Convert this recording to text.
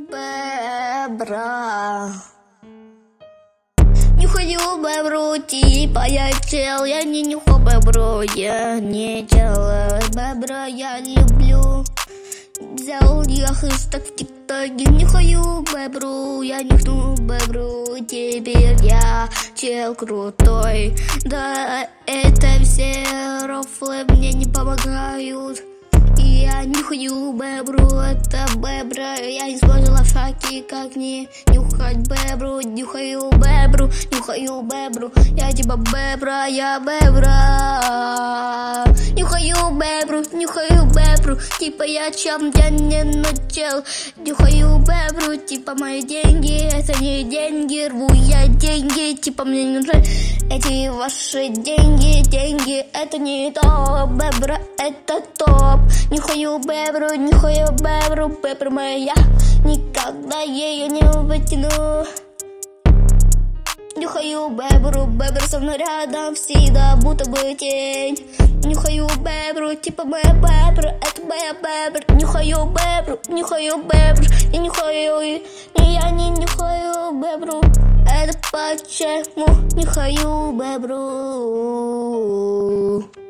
бебра. Нюхаю бебру, типа я чел, я не нюхаю бебру, я не чел, бебра я люблю. Взял я хэштег в ТикТоке, нюхаю бебру, я нюхну бебру, теперь я чел крутой. Да, это все рофлы мне не помогают. Я нюхаю бебру, это бебра. Я не использовала шаги, как не нюхать бебру. Нюхаю бебру, нюхаю бебру. Я типа бебра, я бебра. Нюхаю бебру, типа я чем я не начал. Нюхаю бебру, типа мои деньги, это не деньги, рву я деньги, типа мне не нужны эти ваши деньги, это не то, бебра, это топ. Нюхаю бебру, бебра моя, никогда ее не вытяну. Нюхаю бебру, бебра со мной рядом всегда, будто бы тень. Нюхаю бебру, типа моя бебра, это моя бебра. Нюхаю бебру, я нюхаю, я не нюхаю бебру. Это почему нюхаю бебру.